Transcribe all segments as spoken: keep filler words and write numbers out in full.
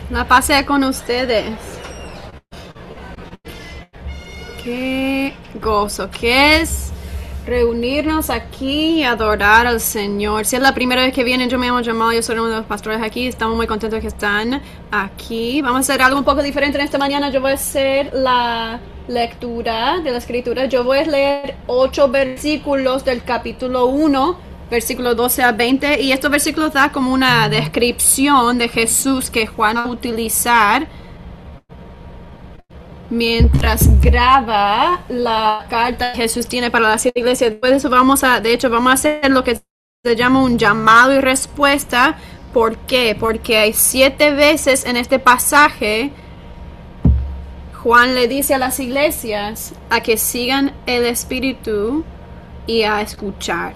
La paz sea con ustedes. Qué gozo, qué es reunirnos aquí y adorar al Señor. Si es la primera vez que vienen, yo me llamo Jamal, yo soy uno de los pastores aquí. Estamos muy contentos que están aquí. Vamos a hacer algo un poco diferente en esta mañana. Yo voy a hacer la lectura de la escritura. Yo voy a leer ocho versículos del capítulo uno, versículos doce a veinte. Y estos versículos dan como una descripción de Jesús que Juan va a utilizar mientras graba la carta que Jesús tiene para las siete iglesias. Después de eso vamos a, de hecho, vamos a hacer lo que se llama un llamado y respuesta. ¿Por qué? Porque hay siete veces en este pasaje Juan le dice a las iglesias a que sigan el Espíritu y a escuchar.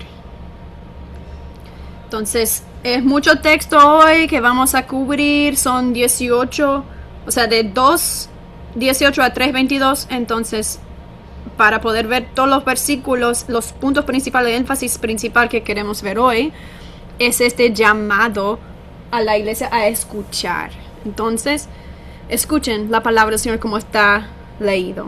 Entonces, es mucho texto hoy que vamos a cubrir. Son dieciocho, o sea, de dos dieciocho a tres veintidós. Entonces, para poder ver todos los versículos, los puntos principales, el énfasis principal que queremos ver hoy es este llamado a la iglesia a escuchar. Entonces, escuchen la palabra del Señor como está leído.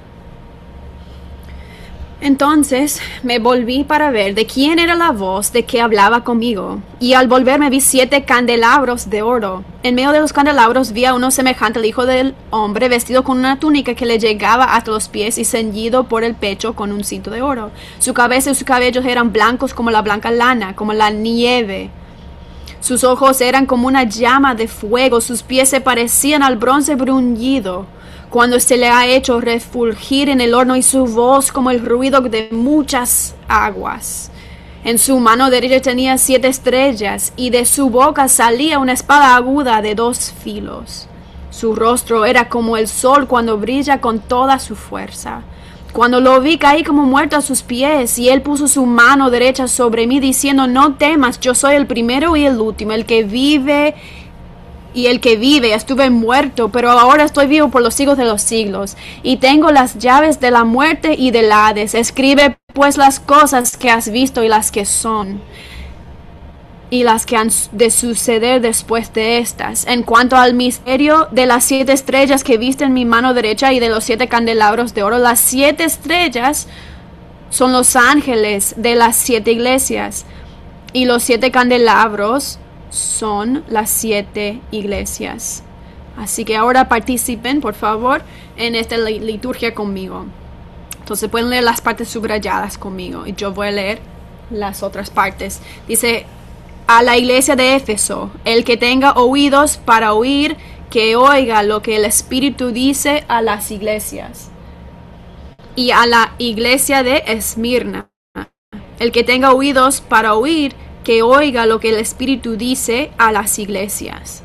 Entonces me volví para ver de quién era la voz de que hablaba conmigo, y al volverme vi siete candelabros de oro. En medio de los candelabros vi a uno semejante al Hijo del Hombre, vestido con una túnica que le llegaba hasta los pies y ceñido por el pecho con un cinto de oro. Su cabeza y sus cabellos eran blancos como la blanca lana, como la nieve. Sus ojos eran como una llama de fuego, sus pies se parecían al bronce bruñido cuando se le ha hecho refulgir en el horno, y su voz como el ruido de muchas aguas. En su mano derecha tenía siete estrellas, y de su boca salía una espada aguda de dos filos. Su rostro era como el sol cuando brilla con toda su fuerza. Cuando lo vi, caí como muerto a sus pies, y él puso su mano derecha sobre mí, diciendo: no temas, yo soy el primero y el último, el que vive y el que vive. Estuve muerto, pero ahora estoy vivo por los siglos de los siglos, y tengo las llaves de la muerte y del Hades. Escribe pues las cosas que has visto, y las que son, y las que han de suceder después de estas. En cuanto al misterio de las siete estrellas que viste en mi mano derecha y de los siete candelabros de oro, las siete estrellas son los ángeles de las siete iglesias, y los siete candelabros son las siete iglesias. Así que ahora participen, por favor, en esta liturgia conmigo. Entonces pueden leer las partes subrayadas conmigo, y yo voy a leer las otras partes. Dice: a la iglesia de Éfeso, el que tenga oídos para oír, que oiga lo que el Espíritu dice a las iglesias. Y a la iglesia de Esmirna, el que tenga oídos para oír, que oiga lo que el Espíritu dice a las iglesias.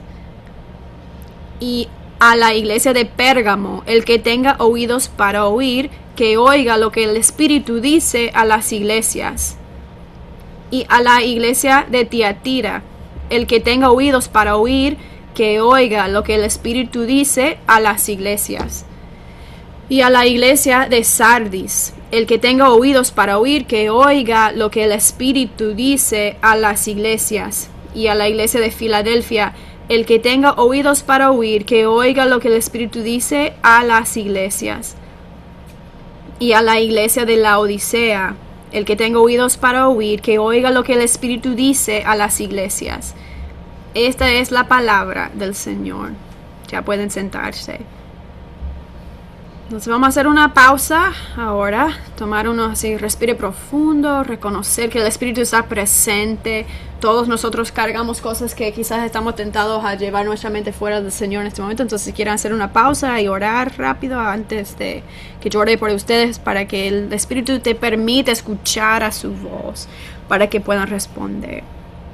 Y a la iglesia de Pérgamo, el que tenga oídos para oír, que oiga lo que el Espíritu dice a las iglesias. Y a la iglesia de Tiatira, el que tenga oídos para oír, que oiga lo que el Espíritu dice a las iglesias. Y a la iglesia de Sardis, el que tenga oídos para oír, que oiga lo que el Espíritu dice a las iglesias. Y a la iglesia de Filadelfia, el que tenga oídos para oír, que oiga lo que el Espíritu dice a las iglesias. Y a la iglesia de Laodicea, el que tenga oídos para oír, que oiga lo que el Espíritu dice a las iglesias. Esta es la palabra del Señor. Ya pueden sentarse. Entonces vamos a hacer una pausa ahora, tomar uno así, respire profundo, reconocer que el Espíritu está presente. Todos nosotros cargamos cosas que quizás estamos tentados a llevar nuestra mente fuera del Señor en este momento. Entonces si quieren hacer una pausa y orar rápido antes de que yo ore por ustedes, para que el Espíritu te permita escuchar a su voz, para que puedan responder.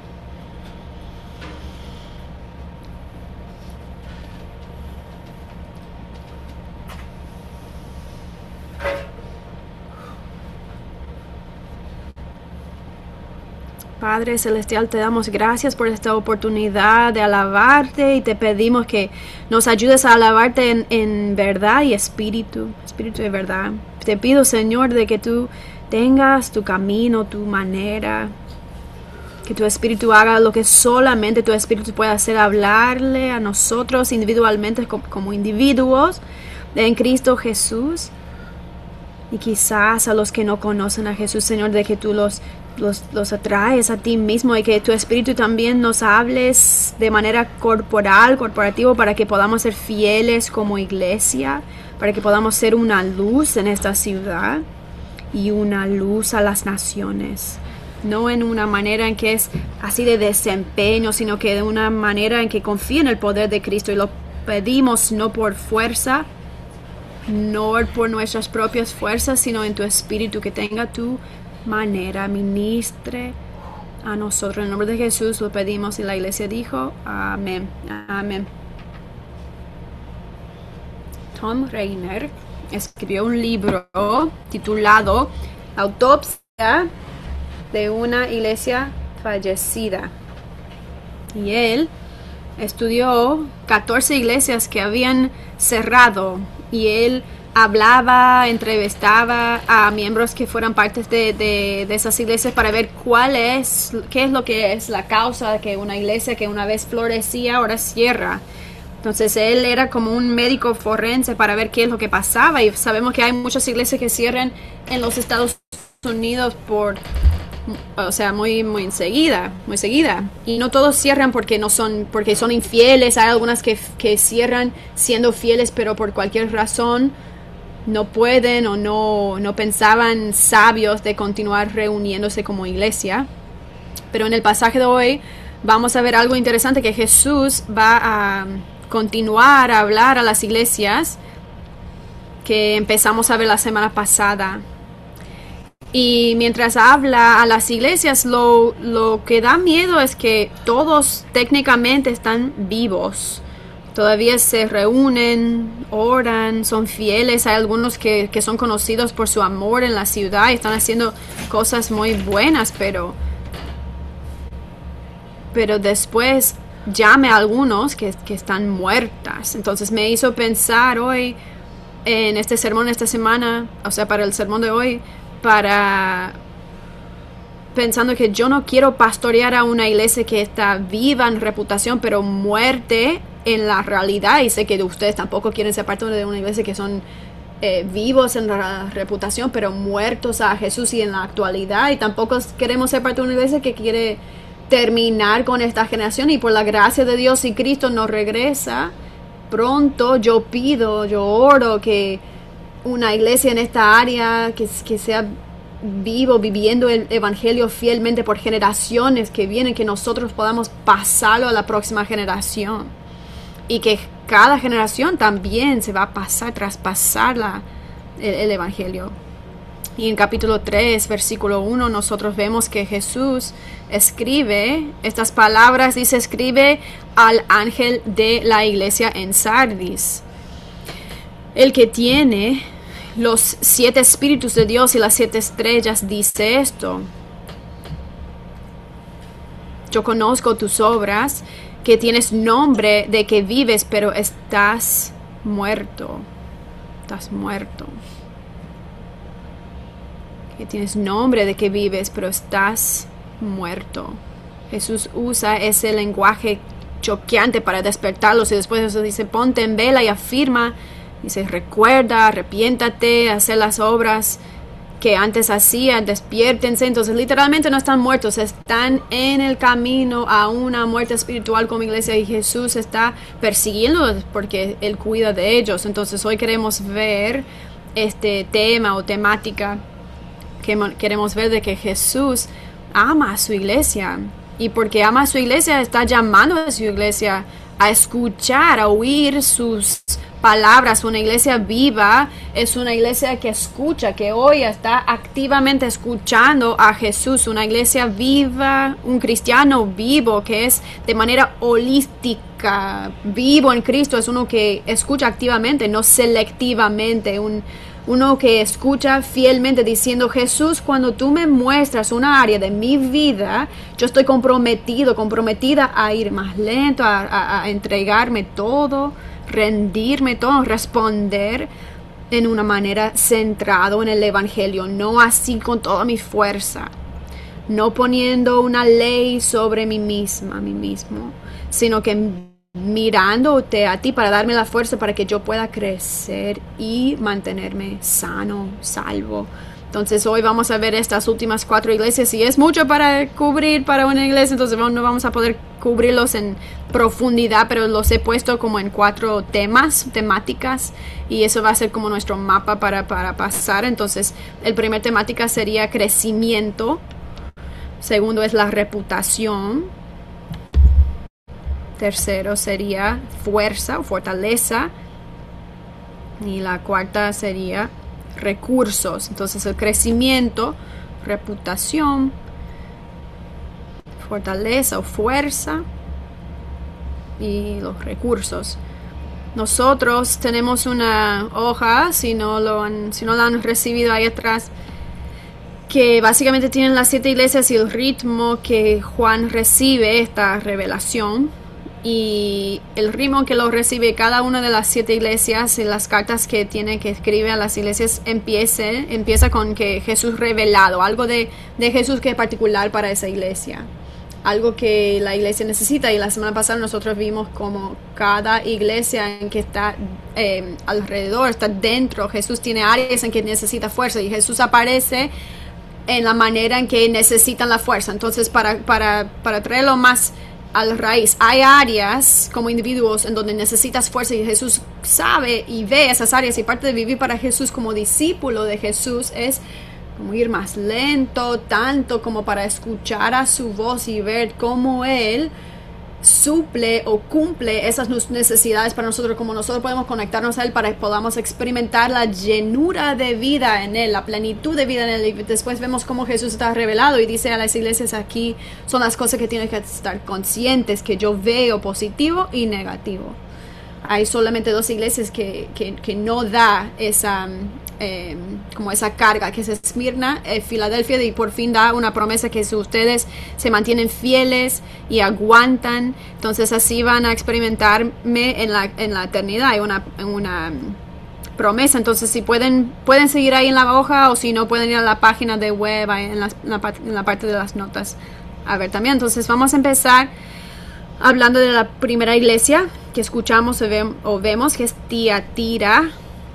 Padre Celestial, te damos gracias por esta oportunidad de alabarte, y te pedimos que nos ayudes a alabarte en, en verdad y espíritu, espíritu de verdad. Te pido, Señor, de que tú tengas tu camino, tu manera, Que tu espíritu haga lo que solamente tu espíritu puede hacer, hablarle a nosotros individualmente como individuos en Cristo Jesús. Y quizás a los que no conocen a Jesús, Señor, de que tú los, los, los atraes a ti mismo y que tu espíritu también nos hables de manera corporal, corporativo, para que podamos ser fieles como iglesia, para que podamos ser una luz en esta ciudad y una luz a las naciones. No en una manera en que es así de desempeño, sino que de una manera en que confía en el poder de Cristo. Y lo pedimos no por fuerza, no por nuestras propias fuerzas, sino en tu espíritu, que tenga tu manera, ministre a nosotros. En el nombre de Jesús lo pedimos y la iglesia dijo amén, amén. Tom Rainer escribió un libro titulado Autopsia de una iglesia fallecida, y él estudió catorce iglesias que habían cerrado, y él hablaba, entrevistaba a miembros que fueran partes de, de, de esas iglesias para ver cuál es, qué es lo que es la causa de que una iglesia que una vez florecía ahora cierra. Entonces él era como un médico forense para ver qué es lo que pasaba, y sabemos que hay muchas iglesias que cierran en los Estados Unidos por, o sea, muy muy enseguida, muy seguida, y no todos cierran porque no son, porque son infieles. Hay algunas que, que cierran siendo fieles, pero por cualquier razón no pueden o no, no pensaban sabios de continuar reuniéndose como iglesia. Pero en el pasaje de hoy vamos a ver algo interesante, que Jesús va a continuar a hablar a las iglesias que empezamos a ver la semana pasada. Y mientras habla a las iglesias, lo, lo que da miedo es que todos técnicamente están vivos. Todavía se reúnen, oran, son fieles. Hay algunos que, que son conocidos por su amor en la ciudad y están haciendo cosas muy buenas, pero, pero después llame a algunos que, que están muertas. Entonces me hizo pensar hoy en este sermón esta semana, o sea, para el sermón de hoy, para pensando que yo no quiero pastorear a una iglesia que está viva en reputación, pero muerte en la realidad. Y sé que ustedes tampoco quieren ser parte de una iglesia que son eh, vivos en la reputación, pero muertos a Jesús y en la actualidad. Y tampoco queremos ser parte de una iglesia que quiere terminar con esta generación. Y por la gracia de Dios, si Cristo nos regresa pronto, yo pido, yo oro que una iglesia en esta área que, que sea vivo, viviendo el evangelio fielmente por generaciones que vienen, que nosotros podamos pasarlo a la próxima generación, y que cada generación también se va a pasar, traspasar la, el, el evangelio. Y en capítulo tres, versículo uno, nosotros vemos que Jesús escribe estas palabras, dice: escribe al ángel de la iglesia en Sardis, el que tiene los siete espíritus de Dios y las siete estrellas, dice esto: yo conozco tus obras, que tienes nombre de que vives, pero estás muerto. Estás muerto. Que tienes nombre de que vives, pero estás muerto. Jesús usa ese lenguaje choqueante para despertarlos, y después de eso dice: ponte en vela y afirma. Dice: recuerda, arrepiéntate, hacer las obras que antes hacían, despiértense. Entonces literalmente no están muertos, están en el camino a una muerte espiritual como iglesia, y Jesús está persiguiéndolos porque Él cuida de ellos. Entonces hoy queremos ver este tema o temática que queremos ver, de que Jesús ama a su iglesia, y porque ama a su iglesia está llamando a su iglesia a escuchar, a oír sus palabras. Una iglesia viva es una iglesia que escucha, que hoy está activamente escuchando a Jesús. Una iglesia viva, un cristiano vivo que es de manera holística, vivo en Cristo, es uno que escucha activamente, no selectivamente, un uno que escucha fielmente diciendo: Jesús, cuando tú me muestras una área de mi vida, yo estoy comprometido, comprometida a ir más lento, a, a, a entregarme todo, rendirme todo, responder en una manera centrado en el evangelio, no así con toda mi fuerza, no poniendo una ley sobre mí misma, a mí mismo, sino que mirándote a ti para darme la fuerza para que yo pueda crecer y mantenerme sano, salvo. Entonces hoy vamos a ver estas últimas cuatro iglesias y es mucho para cubrir para una iglesia, entonces no vamos a poder cubrirlos en profundidad, pero los he puesto como en cuatro temas, temáticas, y eso va a ser como nuestro mapa para, para pasar. Entonces el primer temática sería crecimiento, segundo es la reputación, tercero sería fuerza o fortaleza, y la cuarta sería recursos. Entonces el crecimiento, reputación, fortaleza o fuerza y los recursos. Nosotros tenemos una hoja, si no lo han, si no la han recibido ahí atrás, que básicamente tienen las siete iglesias y el ritmo que Juan recibe esta revelación. Y el ritmo que lo recibe cada una de las siete iglesias y las cartas que tiene que escribe a las iglesias empiece, empieza con que Jesús revelado, algo de, de Jesús que es particular para esa iglesia, algo que la iglesia necesita. Y la semana pasada nosotros vimos como cada iglesia en que está eh, alrededor, está dentro, Jesús tiene áreas en que necesita fuerza y Jesús aparece en la manera en que necesitan la fuerza. Entonces para, para, para traerlo más a la raíz, hay áreas como individuos en donde necesitas fuerza y Jesús sabe y ve esas áreas, y parte de vivir para Jesús como discípulo de Jesús es como ir más lento, tanto como para escuchar a su voz y ver cómo Él suple o cumple esas necesidades para nosotros, como nosotros podemos conectarnos a Él para que podamos experimentar la llenura de vida en Él, la plenitud de vida en Él. Y después vemos cómo Jesús está revelado y dice a las iglesias: aquí son las cosas que tienen que estar conscientes, que yo veo positivo y negativo. Hay solamente dos iglesias que, que, que no da esa eh, como esa carga, que es Esmirna, eh, Filadelfia, y por fin da una promesa que si ustedes se mantienen fieles y aguantan, entonces así van a experimentarme en la, en la eternidad. Hay una, una promesa. Entonces si pueden, pueden seguir ahí en la hoja, o si no pueden ir a la página de web en la, en la, en la parte de las notas a ver también. Entonces vamos a empezar hablando de la primera iglesia que escuchamos o, ve, o vemos, que es Tiatira.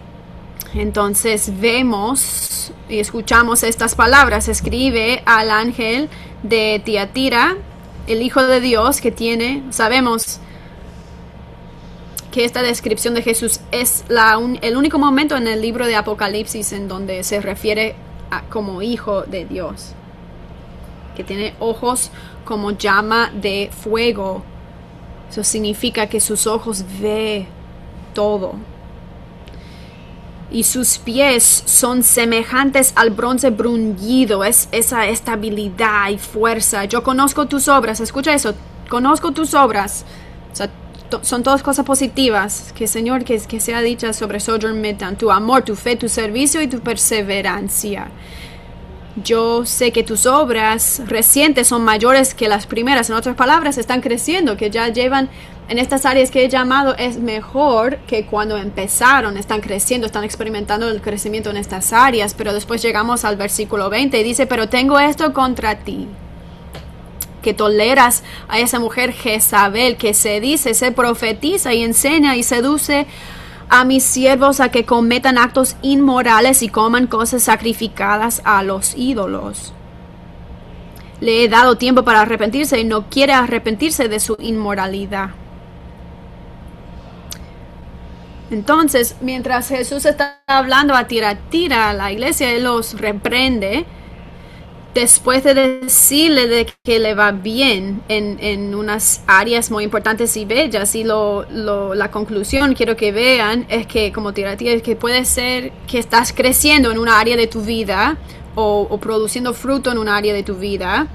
Entonces vemos y escuchamos estas palabras. Escribe al ángel de Tiatira, el Hijo de Dios, que tiene, sabemos que esta descripción de Jesús es la un, el único momento en el libro de Apocalipsis en donde se refiere a, como Hijo de Dios, que tiene ojos como llama de fuego. Eso significa que sus ojos ve todo. Y sus pies son semejantes al bronce bruñido. Es esa estabilidad y fuerza. Yo conozco tus obras. Escucha eso. Conozco tus obras. O sea, to- son todas cosas positivas. Que Señor, que, que sea dicha sobre Sojourn Midtown. Tu amor, tu fe, tu servicio y tu perseverancia. Yo sé que tus obras recientes son mayores que las primeras. En otras palabras, están creciendo, que ya llevan en estas áreas que he llamado, es mejor que cuando empezaron. Están creciendo, están experimentando el crecimiento en estas áreas. Pero después llegamos al versículo veinte y dice: pero tengo esto contra ti, que toleras a esa mujer Jezabel, que se dice, se profetiza y enseña y seduce a mis siervos a que cometan actos inmorales y coman cosas sacrificadas a los ídolos. Le he dado tiempo para arrepentirse y no quiere arrepentirse de su inmoralidad. Entonces, mientras Jesús está hablando a Tiatira, a la iglesia, Él los reprende después de decirle de que le va bien en, en unas áreas muy importantes y bellas. Y lo, lo, la conclusión, quiero que vean, es que como Tiatira, es que puede ser que estás creciendo en una área de tu vida o, o produciendo fruto en un área de tu vida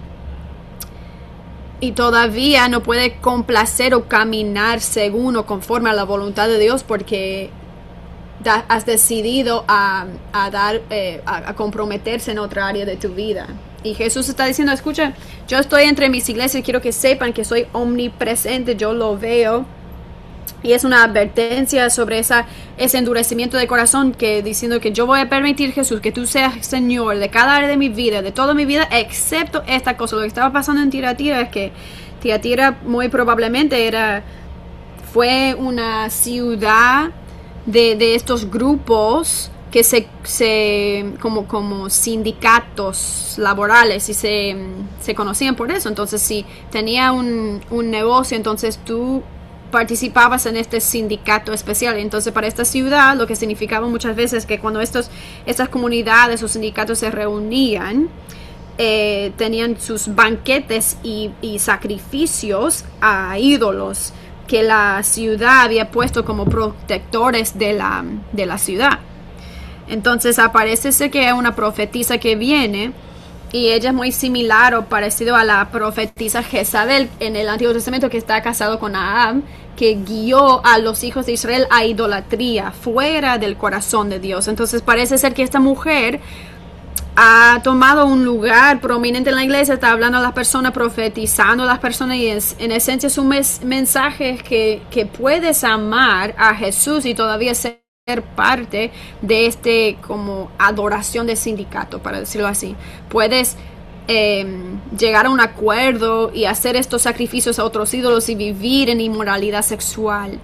y todavía no puede complacer o caminar según o conforme a la voluntad de Dios, porque da, has decidido a, a, dar, eh, a, a comprometerse en otra área de tu vida. Y Jesús está diciendo: escucha, yo estoy entre mis iglesias, quiero que sepan que soy omnipresente, yo lo veo Y es una advertencia sobre esa, ese endurecimiento de corazón, que diciendo que yo voy a permitir, Jesús, que tú seas Señor de cada área de mi vida, de toda mi vida, excepto esta cosa. Lo que estaba pasando en Tiatira es que Tiatira muy probablemente era, fue una ciudad de, de estos grupos que se, se como, como sindicatos laborales y se, se conocían por eso. Entonces, si tenía un, un negocio, entonces tú participabas en este sindicato especial. Entonces, para esta ciudad, lo que significaba muchas veces que cuando estos, estas comunidades o sindicatos se reunían, eh, tenían sus banquetes y, y sacrificios a ídolos que la ciudad había puesto como protectores de la, de la ciudad. Entonces, aparece que es una profetisa que viene, y ella es muy similar o parecido a la profetisa Jezabel en el Antiguo Testamento, que está casado con Ahab, que guió a los hijos de Israel a idolatría fuera del corazón de Dios. Entonces parece ser que esta mujer ha tomado un lugar prominente en la iglesia, está hablando a las personas, profetizando a las personas, y es, en esencia su mes, mensaje es que, que puedes amar a Jesús y todavía ser parte de este como adoración de sindicato, para decirlo así. Puedes eh, llegar a un acuerdo y hacer estos sacrificios a otros ídolos y vivir en inmoralidad sexual.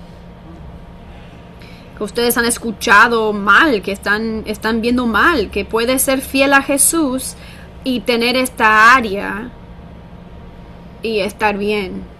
Que ustedes han escuchado mal, que están, están viendo mal, que puedes ser fiel a Jesús y tener esta área y estar bien.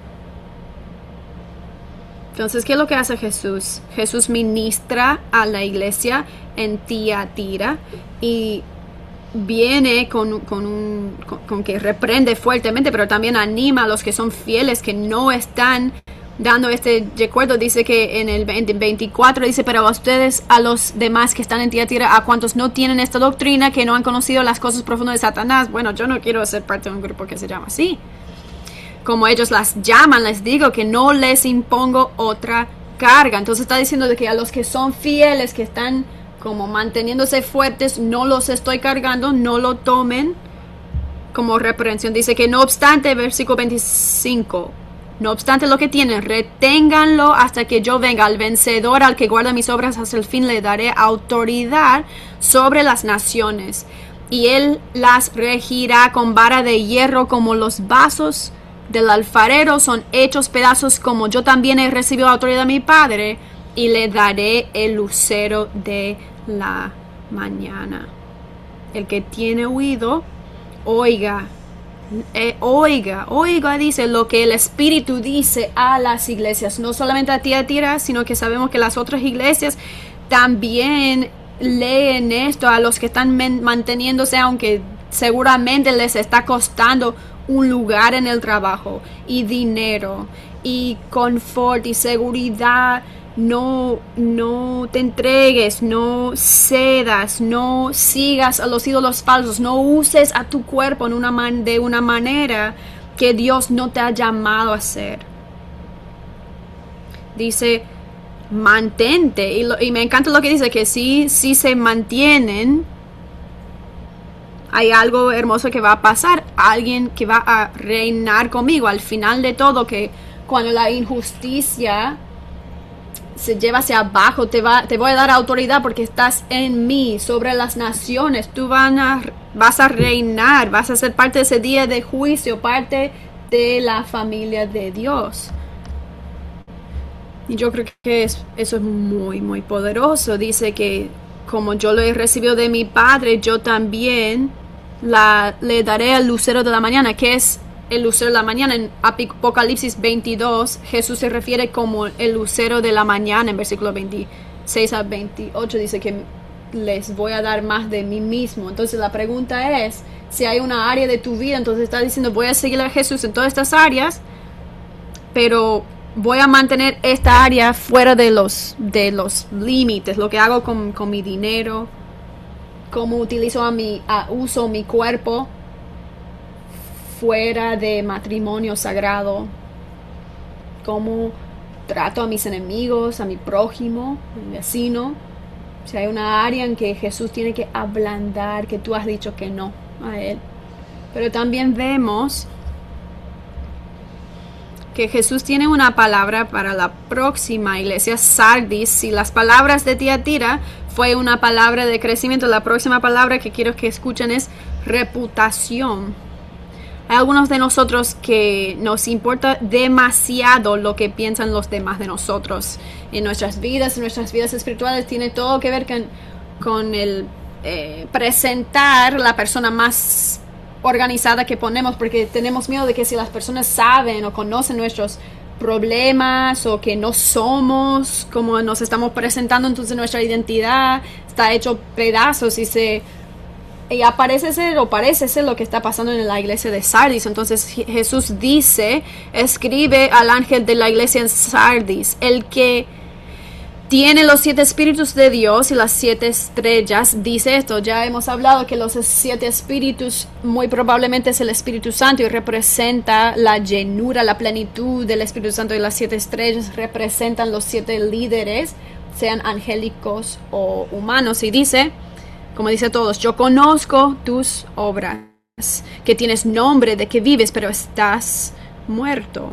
Entonces, ¿qué es lo que hace Jesús? Jesús ministra a la iglesia en Tiatira y viene con, con, un, con, con que reprende fuertemente, pero también anima a los que son fieles, que no están dando este recuerdo. Dice que en el veinticuatro dice, pero a ustedes, a los demás que están en Tiatira, a cuantos no tienen esta doctrina, que no han conocido las cosas profundas de Satanás. Bueno, yo no quiero ser parte de un grupo que se llama así. Como ellos las llaman, les digo que no les impongo otra carga. Entonces está diciendo de que a los que son fieles, que están como manteniéndose fuertes, no los estoy cargando, no lo tomen como reprensión. Dice que no obstante, versículo veinticinco, no obstante lo que tienen, reténganlo hasta que yo venga. Al vencedor, al que guarda mis obras hasta el fin, le daré autoridad sobre las naciones, y él las regirá con vara de hierro, como los vasos del alfarero son hechos pedazos, como yo también he recibido autoridad de mi Padre, y le daré el lucero de la mañana. El que tiene oído, oiga, eh, oiga, oiga, dice lo que el Espíritu dice a las iglesias, no solamente a Tiatira, sino que sabemos que las otras iglesias también leen esto a los que están manteniéndose, aunque seguramente les está costando un lugar en el trabajo y dinero y confort y seguridad. No, no te entregues, no cedas, no sigas a los ídolos falsos, no uses a tu cuerpo en una man, de una manera que Dios no te ha llamado a hacer. Dice, mantente, y, lo, y me encanta lo que dice, que si, si se mantienen, hay algo hermoso que va a pasar, alguien que va a reinar conmigo al final de todo, que cuando la injusticia se lleva hacia abajo, te, va, te voy a dar autoridad porque estás en mí sobre las naciones, tú van a, vas a reinar, vas a ser parte de ese día de juicio, parte de la familia de Dios. Y yo creo que es, eso es muy, muy poderoso. Dice que como yo lo he recibido de mi Padre, yo también la, le daré el lucero de la mañana. ¿Qué es el lucero de la mañana? En Apocalipsis veintidós, Jesús se refiere como el lucero de la mañana. En versículo veintiséis a veintiocho dice que les voy a dar más de mí mismo. Entonces la pregunta es, si hay una área de tu vida, entonces está diciendo, voy a seguir a Jesús en todas estas áreas, pero voy a mantener esta área fuera de los, de los límites, lo que hago con, con mi dinero, cómo utilizo a mi, a uso mi cuerpo fuera de matrimonio sagrado, cómo trato a mis enemigos, a mi prójimo, a mi vecino. Si hay una área en que Jesús tiene que ablandar, que tú has dicho que no a él. Pero también vemos que Jesús tiene una palabra para la próxima iglesia, Sardis. Si las palabras de Tiatira fue una palabra de crecimiento, la próxima palabra que quiero que escuchen es reputación. Hay algunos de nosotros que nos importa demasiado lo que piensan los demás de nosotros. En nuestras vidas, en nuestras vidas espirituales, tiene todo que ver con, con el eh, presentar la persona más organizada que ponemos, porque tenemos miedo de que si las personas saben o conocen nuestros problemas o que no somos como nos estamos presentando, entonces nuestra identidad está hecho pedazos y se y aparece ser o parece ser lo que está pasando en la iglesia de Sardis. Entonces Jesús dice, escribe al ángel de la iglesia en Sardis, el que tiene los siete espíritus de Dios y las siete estrellas, dice esto. Ya hemos hablado que los siete espíritus muy probablemente es el Espíritu Santo y representa la llenura, la plenitud del Espíritu Santo, y las siete estrellas representan los siete líderes, sean angélicos o humanos. Y dice, como dice todos, yo conozco tus obras, que tienes nombre de que vives, pero estás muerto.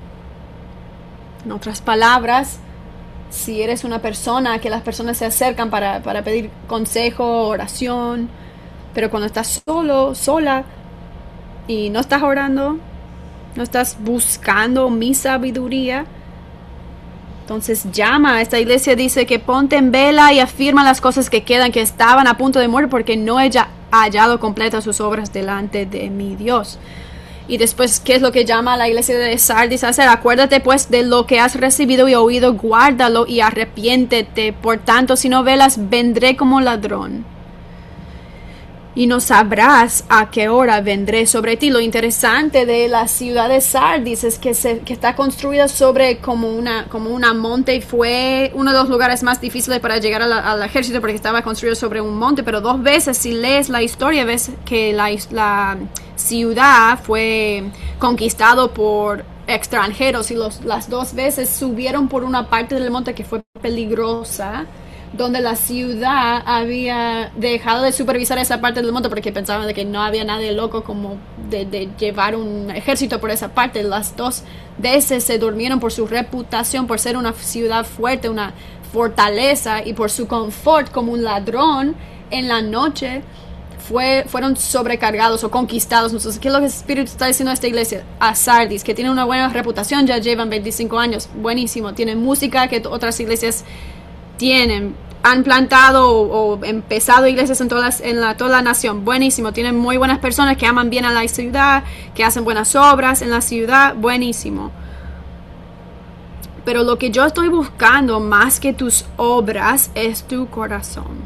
En otras palabras, si eres una persona que las personas se acercan para, para pedir consejo, oración, pero cuando estás solo, sola, y no estás orando, no estás buscando mi sabiduría, entonces llama a esta iglesia, dice que ponte en vela y afirma las cosas que quedan, que estaban a punto de morir, porque no he hallado completas sus obras delante de mi Dios. Y después, ¿qué es lo que llama a la iglesia de Sardis a hacer? Acuérdate pues de lo que has recibido y oído, guárdalo y arrepiéntete. Por tanto, si no velas, vendré como ladrón. Y no sabrás a qué hora vendré sobre ti. Lo interesante de la ciudad de Sardis es que, se, que está construida sobre como una, como una monte, y fue uno de los lugares más difíciles para llegar a la, al ejército, porque estaba construido sobre un monte. Pero dos veces, si lees la historia, ves que la, la ciudad fue conquistado por extranjeros, y los, las dos veces subieron por una parte del monte que fue peligrosa, donde la ciudad había dejado de supervisar esa parte del monte porque pensaban de que no había nadie loco como de, de llevar un ejército por esa parte. Las dos veces se durmieron por su reputación, por ser una ciudad fuerte, una fortaleza, y por su confort como un ladrón en la noche. Fue, fueron sobrecargados o conquistados. Entonces, ¿qué es lo que el Espíritu está diciendo a esta iglesia? A Sardis, que tiene una buena reputación, ya llevan veinticinco años, buenísimo, tienen música que otras iglesias tienen, han plantado o, o empezado iglesias en, todas, en la, toda la nación, buenísimo, tienen muy buenas personas que aman bien a la ciudad, que hacen buenas obras en la ciudad, buenísimo. Pero lo que yo estoy buscando más que tus obras es tu corazón.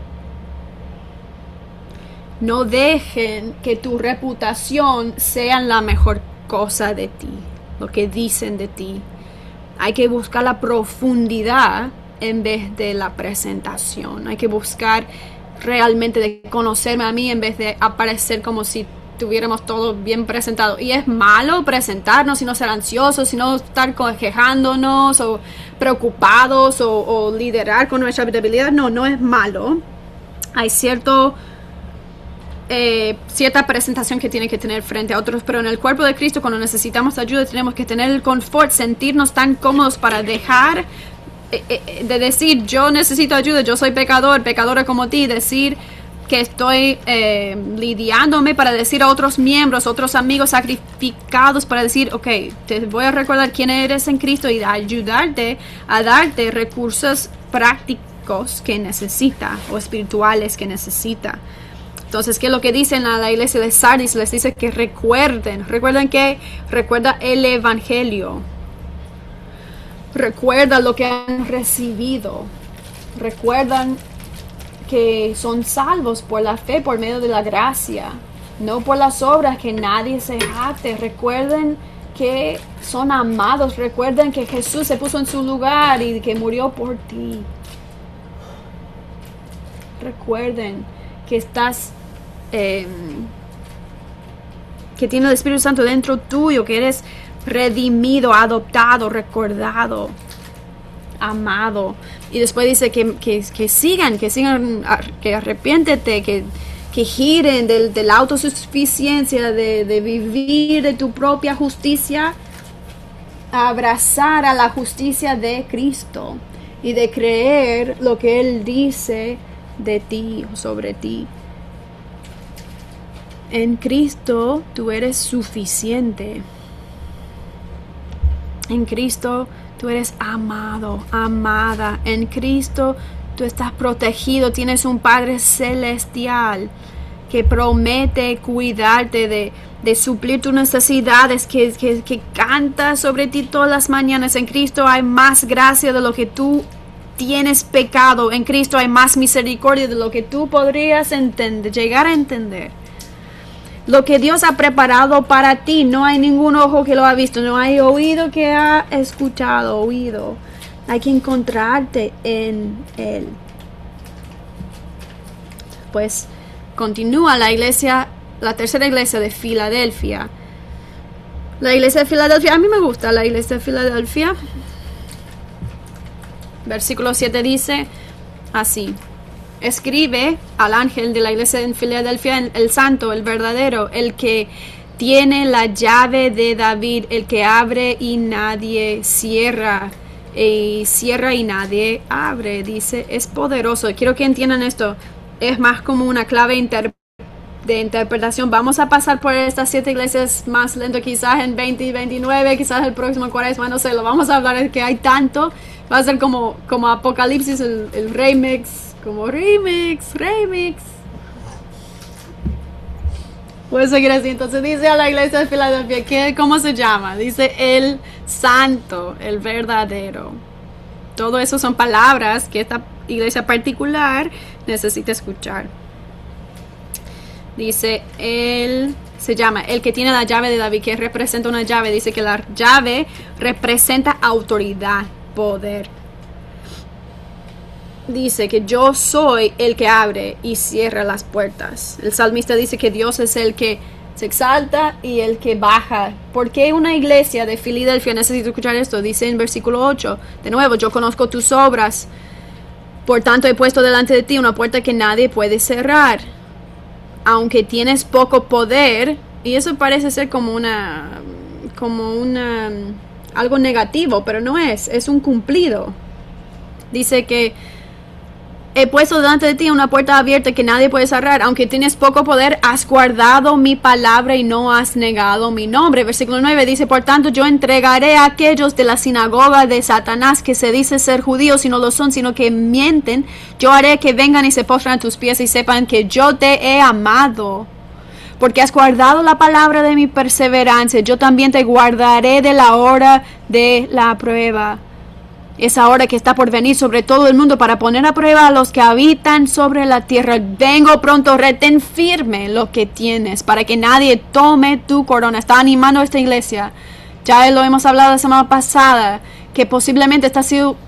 No dejen que tu reputación sea la mejor cosa de ti, lo que dicen de ti. Hay que buscar la profundidad en vez de la presentación. Hay que buscar realmente de conocerme a mí en vez de aparecer como si tuviéramos todo bien presentado. Y es malo presentarnos y no ser ansiosos, sino estar quejándonos o preocupados o, o liderar con nuestra debilidad. No, no es malo. Hay cierto eh, cierta presentación que tiene que tener frente a otros, pero en el cuerpo de Cristo, cuando necesitamos ayuda, tenemos que tener el confort, sentirnos tan cómodos para dejar de decir yo necesito ayuda, yo soy pecador, pecadora como ti, decir que estoy eh, lidiándome, para decir a otros miembros, otros amigos sacrificados, para decir, ok, te voy a recordar quién eres en Cristo y ayudarte a darte recursos prácticos que necesita o espirituales que necesita. Entonces, ¿qué es lo que dicen a la iglesia de Sardis? Les dice que recuerden, recuerden que recuerda el evangelio. Recuerda lo que han recibido. Recuerdan que son salvos por la fe, por medio de la gracia, no por las obras, que nadie se jacte. Recuerden que son amados. Recuerden que Jesús se puso en su lugar y que murió por ti. Recuerden que estás eh, que tiene el Espíritu Santo dentro tuyo, que eres redimido, adoptado, recordado, amado. Y después dice que, que, que sigan, que sigan, que arrepiéntete, que, que giren de, de la autosuficiencia, de, de vivir de tu propia justicia, a abrazar a la justicia de Cristo y de creer lo que Él dice de ti o sobre ti. En Cristo tú eres suficiente. En Cristo tú eres amado, amada. En Cristo tú estás protegido. Tienes un Padre celestial que promete cuidarte, de, de suplir tus necesidades, que, que, que canta sobre ti todas las mañanas. En Cristo hay más gracia de lo que tú tienes pecado. En Cristo hay más misericordia de lo que tú podrías entender, llegar a entender. Lo que Dios ha preparado para ti, no hay ningún ojo que lo ha visto, no hay oído que ha escuchado, oído. Hay que encontrarte en Él. Pues continúa la iglesia, la tercera iglesia de Filadelfia. La iglesia de Filadelfia, a mí me gusta la iglesia de Filadelfia. Versículo siete dice así: escribe al ángel de la iglesia en Filadelfia, el santo, el verdadero, el que tiene la llave de David, el que abre y nadie cierra, y cierra y nadie abre. Dice, es poderoso. Quiero que entiendan esto. Es más como una clave inter de interpretación. Vamos a pasar por estas siete iglesias más lento, quizás en veinte y veintinueve, quizás el próximo cuaresma, no sé, lo vamos a hablar, es que hay tanto. Va a ser como, como Apocalipsis, el, el remix, como remix, remix. Puede seguir así. Entonces dice a la iglesia de Filadelfia, ¿qué, ¿cómo se llama? Dice el santo, el verdadero. Todo eso son palabras que esta iglesia particular necesita escuchar. Dice, él se llama, el que tiene la llave de David, que representa una llave. Dice que la llave representa autoridad, poder. Dice que yo soy el que abre y cierra las puertas. El salmista dice que Dios es el que se exalta y el que baja. ¿Por qué una iglesia de Filadelfia necesita escuchar esto? Dice en versículo ocho, de nuevo, yo conozco tus obras, por tanto he puesto delante de ti una puerta que nadie puede cerrar. Aunque tienes poco poder, y eso parece ser como una, como una, algo negativo, pero no es, es un cumplido. Dice que he puesto delante de ti una puerta abierta que nadie puede cerrar. Aunque tienes poco poder, has guardado mi palabra y no has negado mi nombre. Versículo nueve dice, por tanto yo entregaré a aquellos de la sinagoga de Satanás que se dice ser judíos y no lo son, sino que mienten. Yo haré que vengan y se postren a tus pies y sepan que yo te he amado. Porque has guardado la palabra de mi perseverancia, yo también te guardaré de la hora de la prueba. Esa hora que está por venir sobre todo el mundo para poner a prueba a los que habitan sobre la tierra. Vengo pronto, retén firme lo que tienes para que nadie tome tu corona. Está animando a esta iglesia. Ya lo hemos hablado la semana pasada, que posiblemente está siendo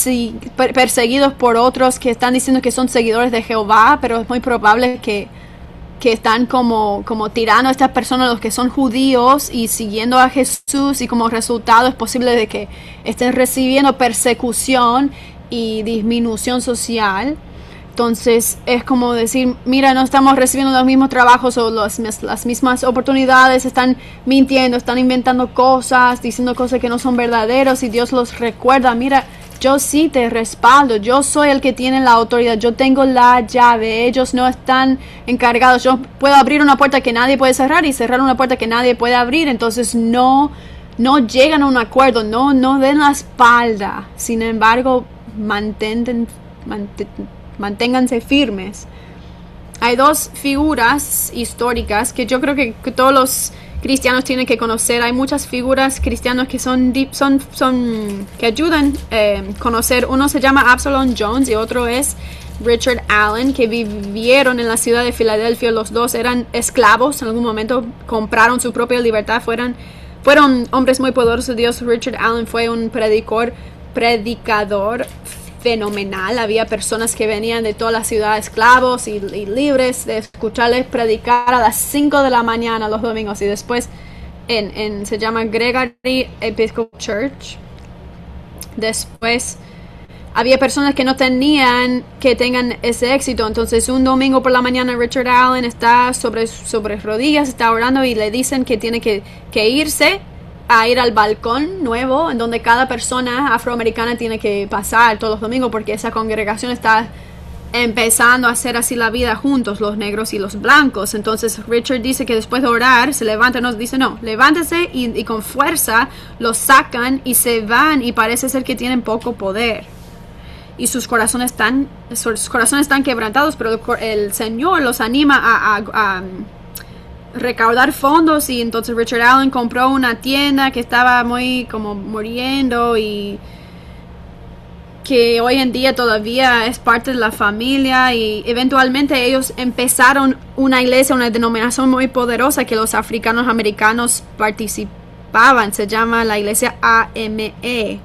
perseguidos por otros que están diciendo que son seguidores de Jehová, pero es muy probable que que están como, como tirando a estas personas, los que son judíos y siguiendo a Jesús, y como resultado es posible de que estén recibiendo persecución y disminución social. Entonces es como decir, mira, no estamos recibiendo los mismos trabajos o los, las mismas oportunidades, están mintiendo, están inventando cosas, diciendo cosas que no son verdaderas, y Dios los recuerda, mira, yo sí te respaldo, yo soy el que tiene la autoridad, yo tengo la llave, ellos no están encargados, yo puedo abrir una puerta que nadie puede cerrar y cerrar una puerta que nadie puede abrir. Entonces no, no llegan a un acuerdo, no, no den la espalda, sin embargo mantenten, mant- manténganse firmes. Hay dos figuras históricas que yo creo que, que todos los cristianos tienen que conocer. Hay muchas figuras cristianas que son, son, son que ayudan a eh, conocer. Uno se llama Absalom Jones y otro es Richard Allen, que vivieron en la ciudad de Filadelfia. Los dos eran esclavos, en algún momento compraron su propia libertad, fueron, fueron hombres muy poderosos de Dios. Richard Allen fue un predicador, predicador fenomenal. Había personas que venían de toda la ciudad, esclavos y, y libres, de escucharles predicar a las cinco de la mañana los domingos. Y después en, en, se llama Gregory Episcopal Church. Después había personas que no tenían que tengan ese éxito. Entonces un domingo por la mañana Richard Allen está sobre, sobre rodillas, está orando y le dicen que tiene que, que irse a ir al balcón nuevo en donde cada persona afroamericana tiene que pasar todos los domingos, porque esa congregación está empezando a hacer así la vida juntos, los negros y los blancos. Entonces Richard dice que después de orar se levanta, nos dice no, levántese y, y con fuerza los sacan y se van, y parece ser que tienen poco poder y sus corazones están sus corazones están quebrantados, pero el, el Señor los anima a, a, a recaudar fondos. Y entonces Richard Allen compró una tienda que estaba muy como muriendo y que hoy en día todavía es parte de la familia, y eventualmente ellos empezaron una iglesia, una denominación muy poderosa que los africanos americanos participaban. Se llama la iglesia A M E.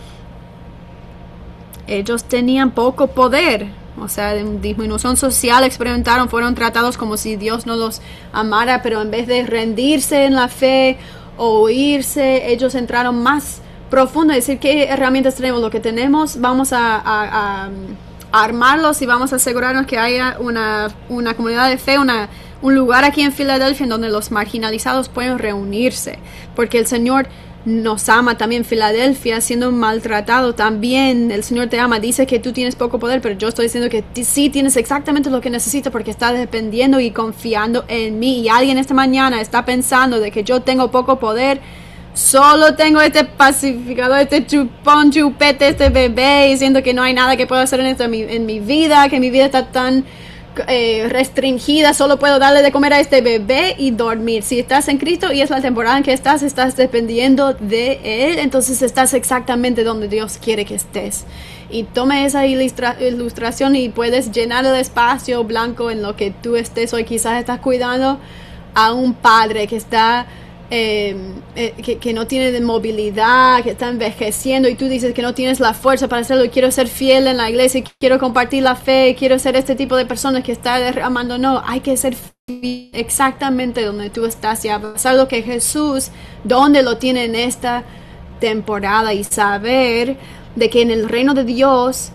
Ellos tenían poco poder, o sea, disminución social experimentaron, fueron tratados como si Dios no los amara, pero en vez de rendirse en la fe o irse, ellos entraron más profundo, decir qué herramientas tenemos, lo que tenemos, vamos a, a, a, a armarlos y vamos a asegurarnos que haya una, una comunidad de fe, una, un lugar aquí en Filadelfia en donde los marginalizados pueden reunirse, porque el Señor nos ama también. Filadelfia siendo maltratado también, el Señor te ama, dice que tú tienes poco poder, pero yo estoy diciendo que t- sí tienes exactamente lo que necesitas, porque estás dependiendo y confiando en mí. Y alguien esta mañana está pensando de que yo tengo poco poder, solo tengo este pacificador, este chupón, chupete, este bebé, diciendo que no hay nada que puedo hacer en, esto, en, mi, en mi vida, que mi vida está tan eh, restringida, solo puedo darle de comer a este bebé y dormir. Si estás en Cristo y es la temporada en que estás, estás dependiendo de Él, entonces estás exactamente donde Dios quiere que estés. Y tome esa ilustra- ilustración y puedes llenar el espacio blanco en lo que tú estés hoy. Quizás estás cuidando a un padre que está Eh, eh, que, que no tiene de movilidad, que está envejeciendo, y tú dices que no tienes la fuerza para hacerlo, y quiero ser fiel en la iglesia, quiero compartir la fe, quiero ser este tipo de personas que está derramando. No, hay que ser fiel exactamente donde tú estás y abrazar lo que Jesús, donde lo tiene en esta temporada, y saber de que en el reino de Dios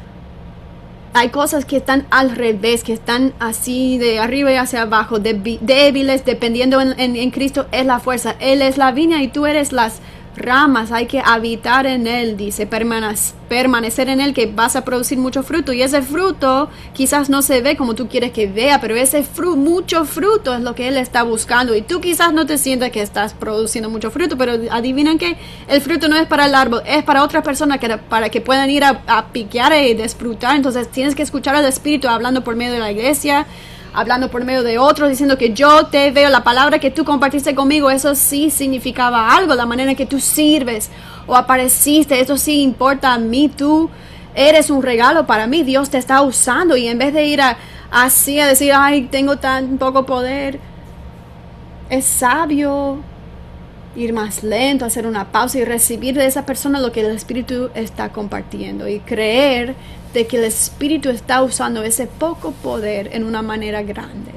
hay cosas que están al revés, que están así de arriba y hacia abajo, de, débiles, dependiendo en, en, en Cristo es la fuerza. Él es la viña y tú eres las ramas. Hay que habitar en Él, dice, permanecer, permanecer en Él, que vas a producir mucho fruto. Y ese fruto quizás no se ve como tú quieres que vea, pero ese fruto, mucho fruto es lo que Él está buscando. Y tú quizás no te sientas que estás produciendo mucho fruto, pero adivinen que el fruto no es para el árbol, es para otras personas, que, para que puedan ir a, a piquear y disfrutar. Entonces tienes que escuchar al Espíritu hablando por medio de la iglesia, hablando por medio de otros, diciendo que yo te veo, la palabra que tú compartiste conmigo, eso sí significaba algo, la manera en que tú sirves o apareciste, eso sí importa a mí, tú eres un regalo para mí, Dios te está usando. Y en vez de ir a, así a decir, ay, tengo tan poco poder, es sabio ir más lento, hacer una pausa y recibir de esa persona lo que el Espíritu está compartiendo, y creer de que el Espíritu está usando ese poco poder en una manera grande.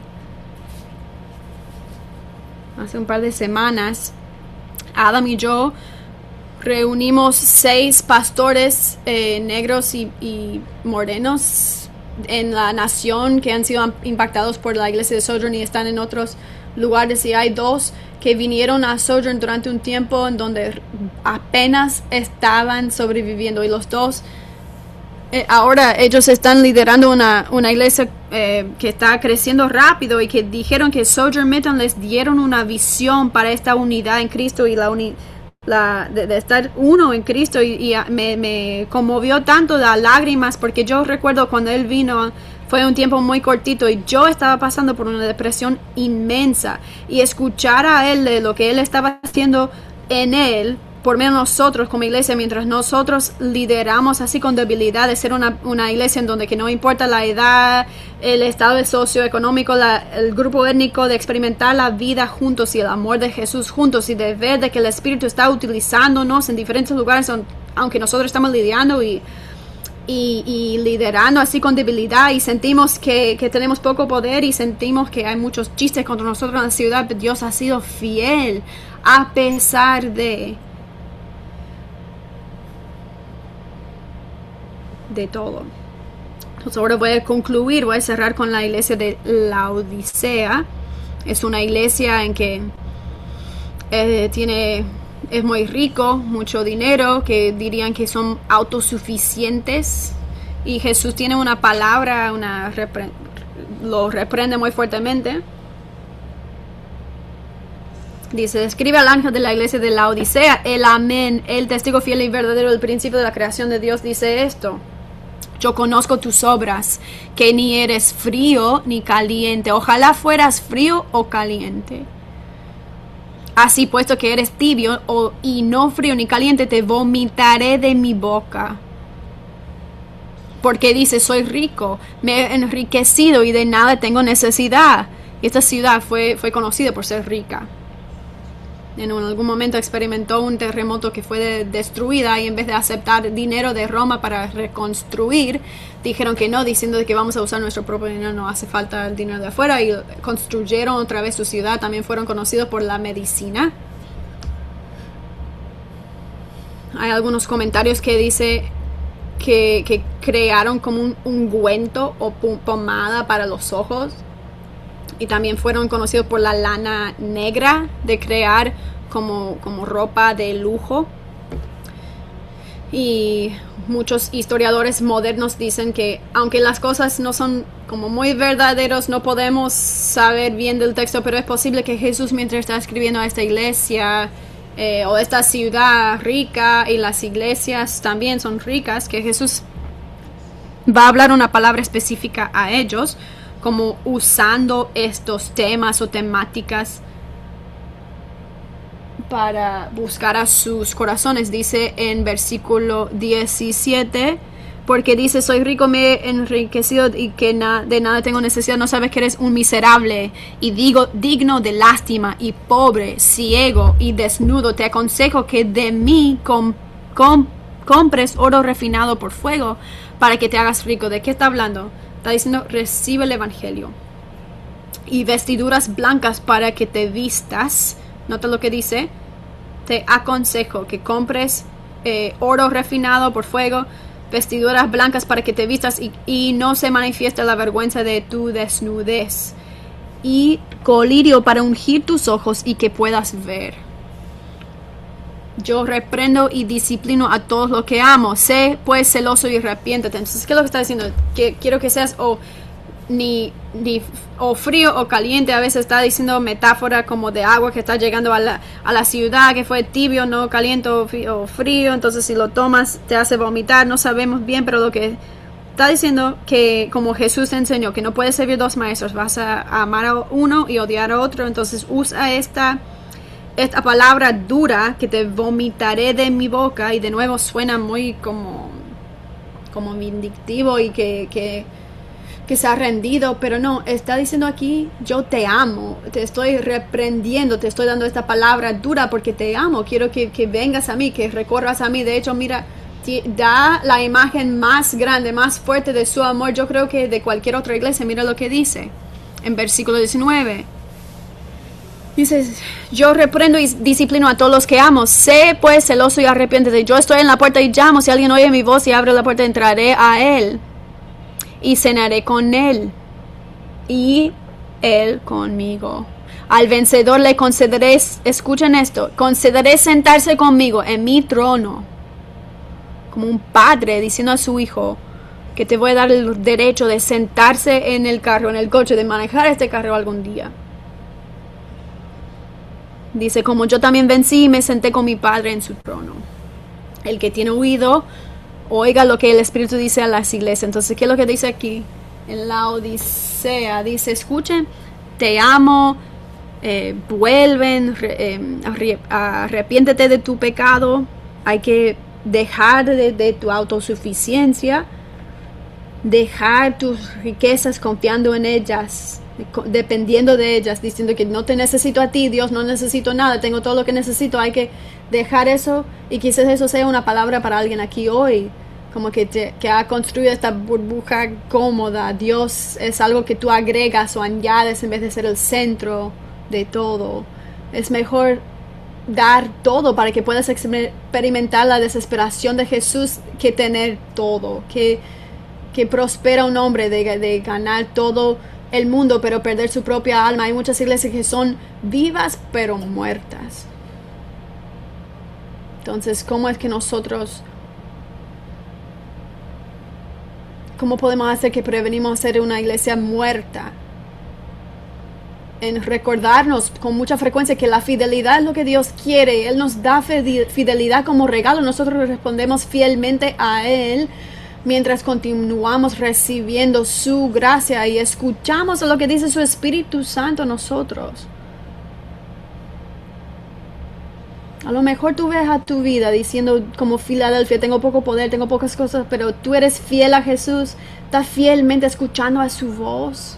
Hace un par de semanas, Adam y yo reunimos seis pastores eh, negros y, y morenos en la nación que han sido impactados por la iglesia de Sojourn y están en otros lugares, y hay dos que vinieron a Sojourn durante un tiempo en donde apenas estaban sobreviviendo, y los dos eh, ahora ellos están liderando una, una iglesia eh, que está creciendo rápido, y que dijeron que Sojourn Midtown les dieron una visión para esta unidad en Cristo y la unidad La, de, de estar uno en Cristo, y, y me, me conmovió tanto, las lágrimas, porque yo recuerdo cuando él vino, fue un tiempo muy cortito y yo estaba pasando por una depresión inmensa, y escuchar a él de lo que él estaba haciendo en él por medio de nosotros como iglesia, mientras nosotros lideramos así con debilidad, de ser una, una iglesia en donde que no importa la edad, el estado socioeconómico, la, el grupo étnico, de experimentar la vida juntos y el amor de Jesús juntos, y de ver de que el Espíritu está utilizándonos en diferentes lugares, aunque nosotros estamos lidiando y, y, y liderando así con debilidad, y sentimos que, que tenemos poco poder, y sentimos que hay muchos chistes contra nosotros en la ciudad, pero Dios ha sido fiel a pesar de de todo. Entonces ahora voy a concluir, voy a cerrar con la iglesia de Laodicea. Es una iglesia en que eh, tiene es muy rico, mucho dinero, que dirían que son autosuficientes. Y Jesús tiene una palabra, una repre- lo reprende muy fuertemente. Dice, escribe al ángel de la iglesia de la Odisea, el amén, el testigo fiel y verdadero del principio de la creación de Dios, dice esto. Yo conozco tus obras, que ni eres frío ni caliente. Ojalá fueras frío o caliente. Así, puesto que eres tibio o, y no frío ni caliente, te vomitaré de mi boca. Porque dice, soy rico, me he enriquecido y de nada tengo necesidad. Y esta ciudad fue, fue conocida por ser rica. En algún momento experimentó un terremoto que fue de, destruida y en vez de aceptar dinero de Roma para reconstruir, dijeron que no, diciendo que vamos a usar nuestro propio dinero, no hace falta el dinero de afuera, y construyeron otra vez su ciudad. También fueron conocidos por la medicina. Hay algunos comentarios que dice que, que crearon como un ungüento o pomada para los ojos. Y también fueron conocidos por la lana negra, de crear como, como ropa de lujo. Y muchos historiadores modernos dicen que aunque las cosas no son como muy verdaderos, no podemos saber bien del texto, pero es posible que Jesús, mientras está escribiendo a esta iglesia eh, o esta ciudad rica, y las iglesias también son ricas, que Jesús va a hablar una palabra específica a ellos, como usando estos temas o temáticas para buscar a sus corazones. Dice en versículo diecisiete, porque dice, soy rico, me he enriquecido y que na- de nada tengo necesidad. No sabes que eres un miserable y digo digno de lástima y pobre, ciego y desnudo. Te aconsejo que de mí com- com- compres oro refinado por fuego para que te hagas rico. ¿De qué está hablando? Está diciendo, recibe el evangelio. Y vestiduras blancas para que te vistas. Nota lo que dice. Te aconsejo que compres eh, oro refinado por fuego, vestiduras blancas para que te vistas y, y no se manifieste la vergüenza de tu desnudez. Y colirio para ungir tus ojos y que puedas ver. Yo reprendo y disciplino a todos los que amo. Sé pues celoso y arrepiéntete. Entonces, ¿qué es lo que está diciendo? Que quiero que seas o ni, ni o frío o caliente. A veces está diciendo metáfora como de agua que está llegando a la, a la ciudad, que fue tibio, no caliente o frío. Entonces, si lo tomas, te hace vomitar. No sabemos bien, pero lo que está diciendo, que como Jesús enseñó, que no puedes servir dos maestros. Vas a amar a uno y odiar a otro. Entonces, usa esta Esta palabra dura, que te vomitaré de mi boca, y de nuevo suena muy como, como vindictivo y que, que, que se ha rendido, pero no, está diciendo aquí, yo te amo, te estoy reprendiendo, te estoy dando esta palabra dura porque te amo, quiero que, que vengas a mí, que recorras a mí. De hecho, mira, da la imagen más grande, más fuerte de su amor, yo creo que de cualquier otra iglesia. Mira lo que dice en versículo diecinueve. Dice, yo reprendo y disciplino a todos los que amo. Sé pues celoso y arrepiéntete. Yo estoy en la puerta y llamo. Si alguien oye mi voz y abre la puerta, entraré a él y cenaré con él y él conmigo. Al vencedor le concederé, escuchen esto, concederé sentarse conmigo en mi trono. Como un padre diciendo a su hijo que te voy a dar el derecho de sentarse en el carro, en el coche, de manejar este carro algún día. Dice, como yo también vencí y me senté con mi Padre en su trono. El que tiene oído, oiga lo que el Espíritu dice a las iglesias. Entonces, ¿qué es lo que dice aquí? En la Odisea dice, escuchen, te amo, eh, vuelven, eh, arrepiéntete de tu pecado. Hay que dejar de, de tu autosuficiencia, dejar tus riquezas confiando en ellas, dependiendo de ellas, diciendo que no te necesito a ti, Dios, no necesito nada, tengo todo lo que necesito. Hay que dejar eso, y quizás eso sea una palabra para alguien aquí hoy, como que, te, que ha construido esta burbuja cómoda. Dios es algo que tú agregas o añades en vez de ser el centro de todo. Es mejor dar todo para que puedas experimentar la desesperación de Jesús que tener todo, que, que prospera un hombre de, de ganar todo el mundo pero perder su propia alma. Hay muchas iglesias que son vivas pero muertas. Entonces, ¿cómo es que nosotros, cómo podemos hacer que prevenimos ser una iglesia muerta? En recordarnos con mucha frecuencia que la fidelidad es lo que Dios quiere. Él nos da fidelidad como regalo. Nosotros respondemos fielmente a Él mientras continuamos recibiendo su gracia y escuchamos lo que dice su Espíritu Santo a nosotros. A lo mejor tú ves a tu vida diciendo como Filadelfia, tengo poco poder, tengo pocas cosas, pero tú eres fiel a Jesús, estás fielmente escuchando a su voz.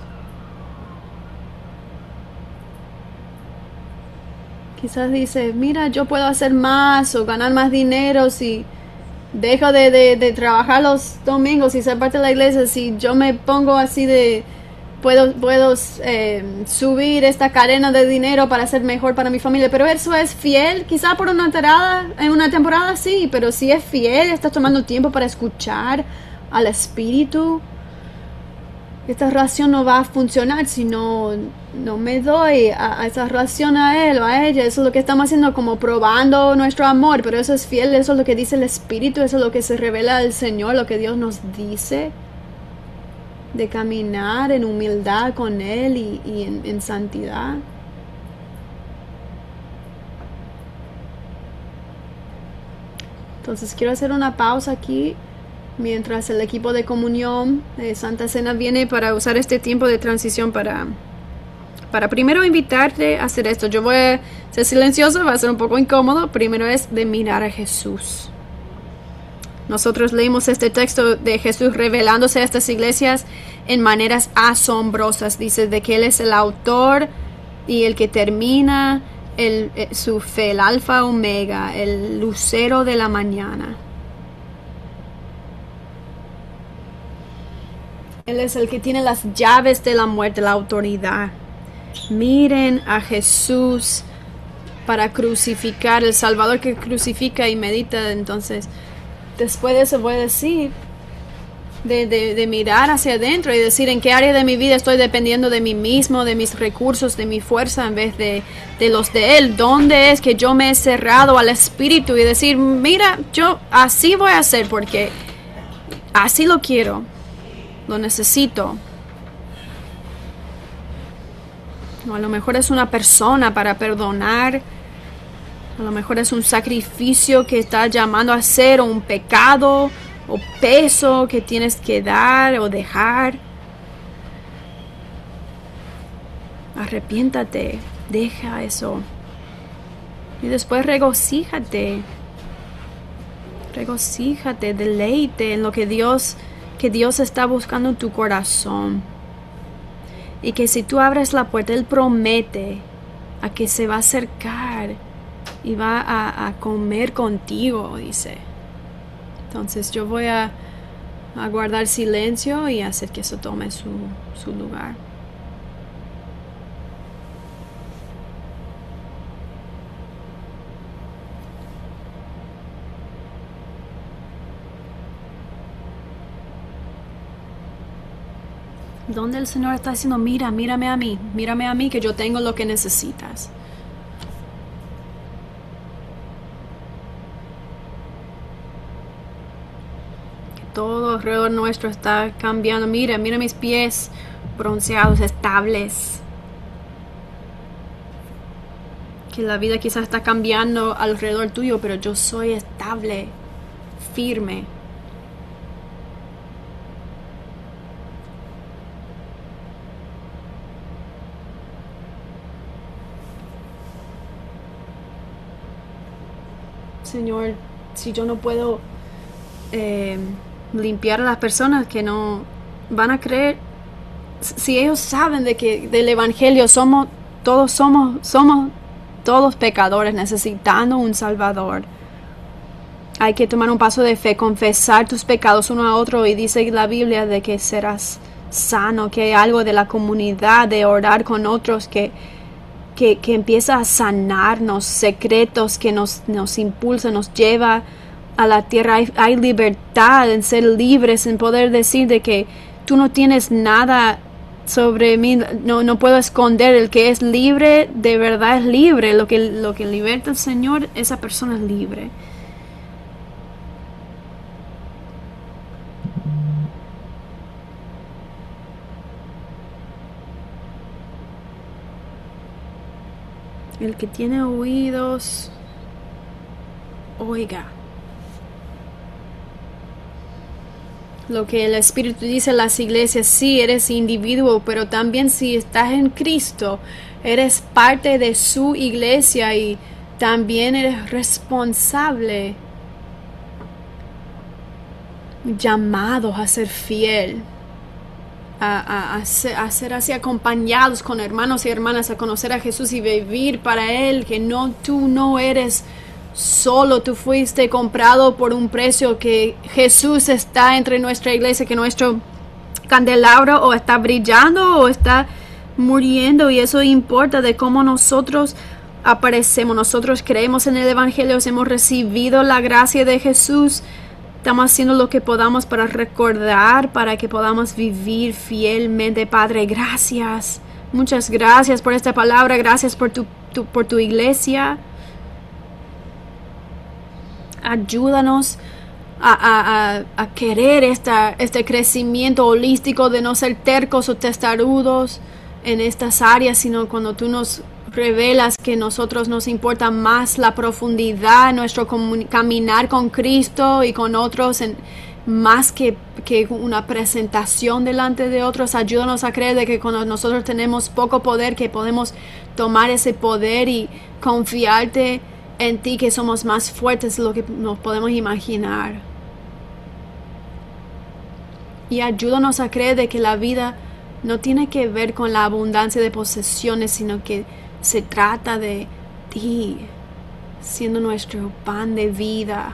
Quizás dices, mira, yo puedo hacer más o ganar más dinero si dejo de, de, de trabajar los domingos y ser parte de la iglesia, si yo me pongo así de, puedo, puedo eh, subir esta cadena de dinero para ser mejor para mi familia. Pero eso es fiel, quizás por una temporada, en una temporada sí, pero si es fiel, estás tomando tiempo para escuchar al Espíritu. Esta relación no va a funcionar si no, no me doy a, a esa relación a él o a ella. Eso es lo que estamos haciendo, como probando nuestro amor, pero eso es fiel, eso es lo que dice el Espíritu, eso es lo que se revela al Señor, lo que Dios nos dice, de caminar en humildad con Él y, y en, en santidad. Entonces quiero hacer una pausa aquí, mientras el equipo de comunión de Santa Cena viene para usar este tiempo de transición para, para primero invitarte a hacer esto. Yo voy a ser silencioso, va a ser un poco incómodo. Primero es de mirar a Jesús. Nosotros leímos este texto de Jesús revelándose a estas iglesias en maneras asombrosas. Dice de que Él es el autor y el que termina el, su fe, el alfa omega, el lucero de la mañana. Él es el que tiene las llaves de la muerte, la autoridad. Miren a Jesús para crucificar, el Salvador que crucifica y medita. Entonces, después de eso voy a decir, de, de, de mirar hacia adentro y decir en qué área de mi vida estoy dependiendo de mí mismo, de mis recursos, de mi fuerza en vez de, de los de Él. ¿Dónde es que yo me he cerrado al Espíritu y decir, mira, yo así voy a hacer porque así lo quiero? Lo necesito. O a lo mejor es una persona para perdonar. A lo mejor es un sacrificio que estás llamando a hacer, o un pecado, o peso que tienes que dar o dejar. Arrepiéntate, deja eso. Y después regocíjate. Regocíjate, deleite en lo que Dios que Dios está buscando en tu corazón. Y que si tú abres la puerta, Él promete a que se va a acercar y va a, a comer contigo, dice. Entonces yo voy a, a guardar silencio y hacer que eso tome su, su lugar. Donde el Señor está diciendo, mira, mírame a mí, mírame a mí que yo tengo lo que necesitas. Que todo alrededor nuestro está cambiando. Mira, mira mis pies bronceados, estables. Que la vida quizás está cambiando alrededor tuyo, pero yo soy estable, firme. Señor, si yo no puedo eh, limpiar a las personas que no van a creer, si ellos saben de que del evangelio somos todos somos somos todos pecadores necesitando un Salvador, hay que tomar un paso de fe, confesar tus pecados uno a otro, y dice la Biblia de que serás sano, que hay algo de la comunidad, de orar con otros que Que, que empieza a sanarnos, secretos que nos, nos impulsa, nos lleva a la tierra. Hay, hay libertad en ser libres, en poder decir de que tú no tienes nada sobre mí, no, no puedo esconder. El que es libre, de verdad es libre. Lo que, lo que liberta el Señor, esa persona es libre. El que tiene oídos, oiga lo que el Espíritu dice a las iglesias. Sí, eres individuo, pero también si estás en Cristo, eres parte de su iglesia y también eres responsable, llamados a ser fiel, a, a, a, ser, a ser así acompañados con hermanos y hermanas, a conocer a Jesús y vivir para Él, que no, tú no eres solo, tú fuiste comprado por un precio, que Jesús está entre nuestra iglesia, que nuestro candelabro o está brillando o está muriendo, y eso importa de cómo nosotros aparecemos. Nosotros creemos en el Evangelio, hemos recibido la gracia de Jesús, estamos haciendo lo que podamos para recordar, para que podamos vivir fielmente. Padre, gracias, muchas gracias por esta palabra, gracias por tu, tu, por tu iglesia. Ayúdanos a, a, a, a querer esta, este crecimiento holístico, de no ser tercos o testarudos en estas áreas, sino cuando tú nos revelas que a nosotros nos importa más la profundidad, nuestro caminar con Cristo y con otros, en, más que, que una presentación delante de otros. Ayúdanos a creer de que cuando nosotros tenemos poco poder, que podemos tomar ese poder y confiarte en ti, que somos más fuertes de lo que nos podemos imaginar. Y ayúdanos a creer de que la vida no tiene que ver con la abundancia de posesiones, sino que se trata de ti siendo nuestro pan de vida,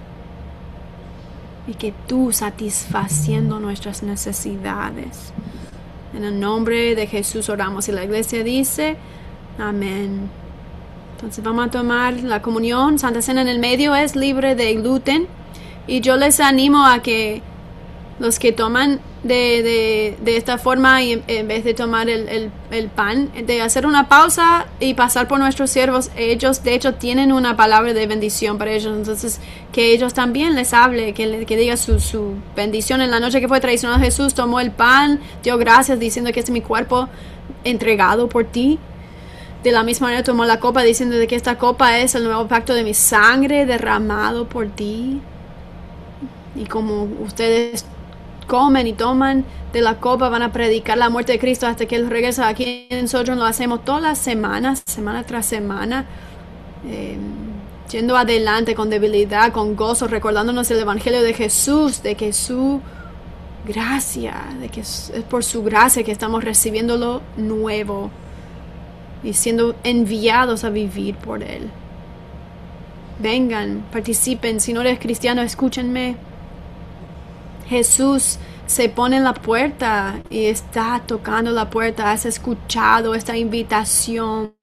y que tú satisfaciendo nuestras necesidades. En el nombre de Jesús oramos, y la iglesia dice amén. Entonces vamos a tomar la comunión. Santa Cena en el medio es libre de gluten, y yo les animo a que los que toman de, de, de esta forma, y en, en vez de tomar el, el, el pan, de hacer una pausa y pasar por nuestros siervos. Ellos de hecho tienen una palabra de bendición para ellos, entonces que ellos también les hable, que, que diga su, su bendición. En la noche que fue traicionado, Jesús tomó el pan, dio gracias diciendo que este es mi cuerpo entregado por ti. De la misma manera tomó la copa diciendo de que esta copa es el nuevo pacto de mi sangre derramado por ti. Y como ustedes comen y toman de la copa, van a predicar la muerte de Cristo hasta que Él regresa. Aquí nosotros lo hacemos todas las semanas, semana tras semana, eh, yendo adelante con debilidad, con gozo, recordándonos el Evangelio de Jesús, de que su gracia, de que es por su gracia que estamos recibiendo lo nuevo y siendo enviados a vivir por Él. Vengan, participen. Si no eres cristiano, escúchenme. Jesús se pone en la puerta y está tocando la puerta. Has escuchado esta invitación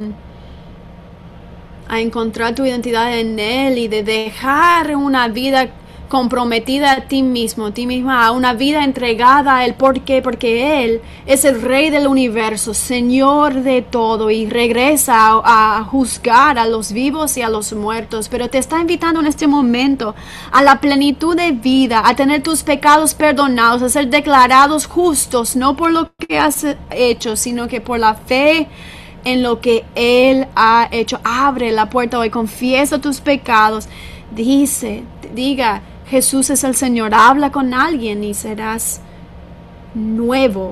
a encontrar tu identidad en Él y de dejar una vida comprometida a ti mismo, a ti misma, a una vida entregada a Él. ¿Por qué? Porque Él es el Rey del universo, Señor de todo, y regresa a, a juzgar a los vivos y a los muertos. Pero te está invitando en este momento a la plenitud de vida, a tener tus pecados perdonados, a ser declarados justos, no por lo que has hecho, sino que por la fe en lo que Él ha hecho. Abre la puerta hoy, confiesa tus pecados, dice, diga, Jesús es el Señor. Habla con alguien y serás nuevo